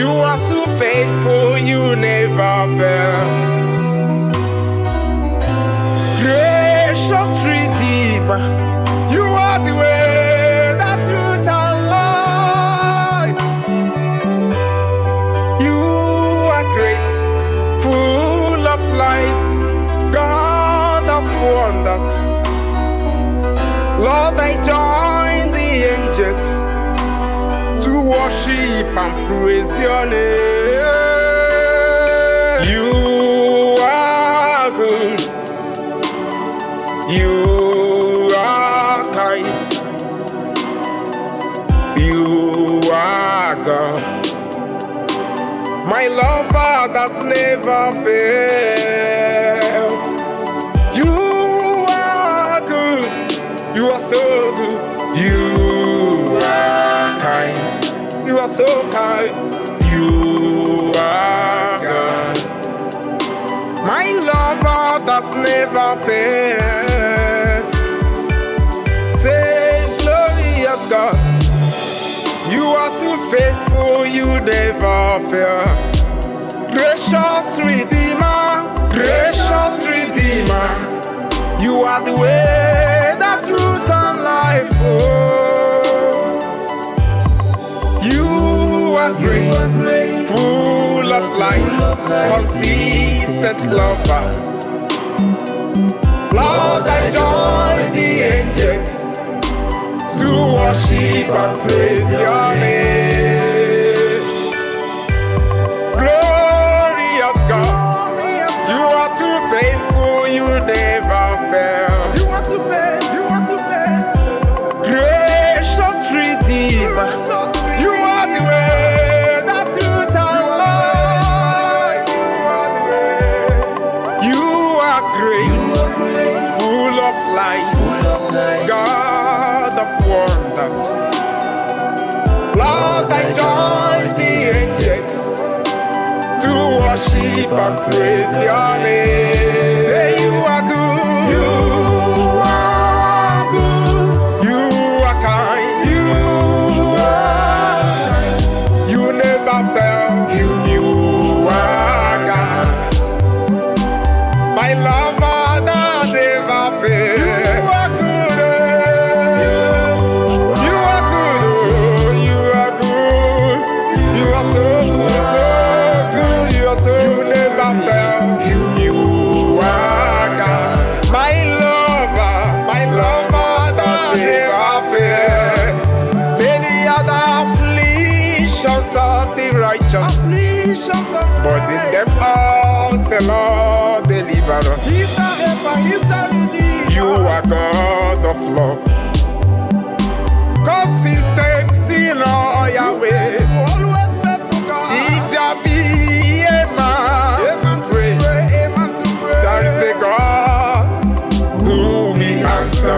You are too faithful, you never fail. Gracious Redeemer, you are the way, the truth, and life. You are great, full of light, God of wonders. Lord, I join the angels to worship and praise your name. You are good. You are kind. You are God. My lover that never fails. You are good. You are so good. You are kind. You are so kind. You are God. My lover that never fails. Say, glorious God. You are too faithful, you never fail. Gracious Redeemer, gracious Redeemer. You are the way, the truth, and life. Oh. You are great, full of light, consistent lover. Lord, I join the angels to worship and praise your name. Glorious God, you are too faithful, you never fail. You are too faithful, you are too faithful. Gracious Redeemer, you are the way, the truth, and life. You are great, full of light, God of wonders. Lord, I join the angels to worship and praise your name. Say you are good. You are good. You are kind. You are kind. You never fail. You are God. My lover that never fails. You are good. You are good. You are good. You are so good, so good. You are so. You never fail. You are God. My lover that never fails. Many other afflictions of the righteous, but in them all the Lord deliver us. You are God of love, consistency in all your ways. If there be a man to pray, there is a God who will answer.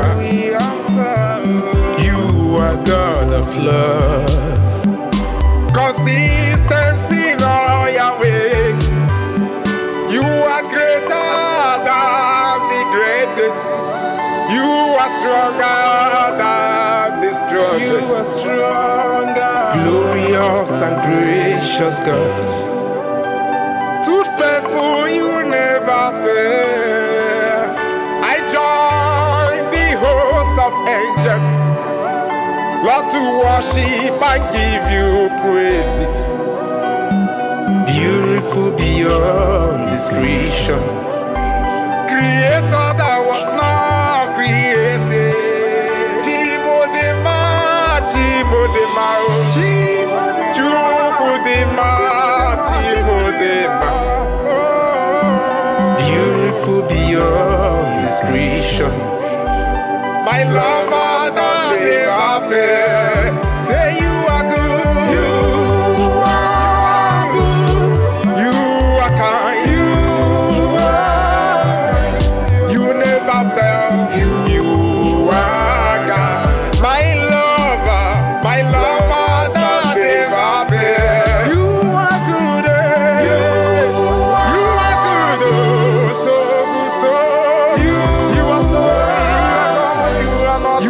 You are God of love, consistency in all your ways. You are greater than the greatest. You are stronger than the strongest. You are stronger. Glorious and gracious God. Too faithful, you never fail. I join the host of angels, Lord, to worship and give you praises. Beautiful beyond description, Creator that was not created. Chimodema, Chimodema, Chimodema, Chimodema. Beautiful beyond description, my lover that never fail. Say you are good. You are good. You are kind. You never fail. You are God. My lover that never fail. You are good. You are good. So good, so you are so. You are not.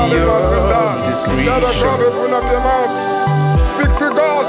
this creation. Open up your mouth. Speak to God.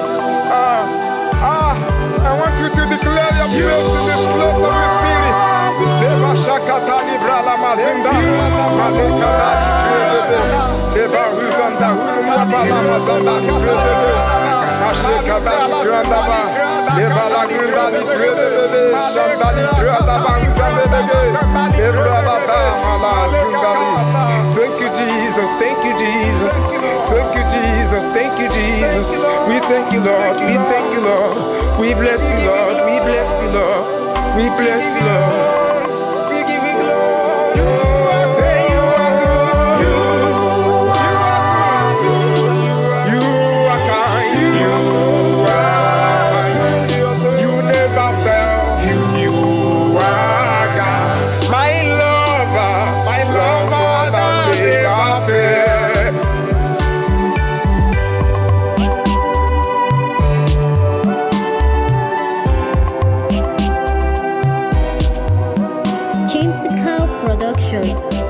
I want you to declare your praise in this place of the Spirit. Deva Shakata Libra La Mazinda. Maleka Dali Krede. Deva Huzanda Hulumia Bala Mazanda Krede. Masheka Dali Krandaba. Deva La Krandali Krede. Shandali Krandaba Huzanda. Deva Bata Mala Zindali. Thank you, Jesus. Thank you, Jesus. Thank you, Jesus. Thank you, Jesus. We thank you, Lord. We thank you, Lord. We bless you, Lord. We bless you, Lord. We bless you, Lord. We give you glory. Say you are good. You are good. You are kind. You are kind. You never fail. You are God. My lover that never fail. Chimsical Production.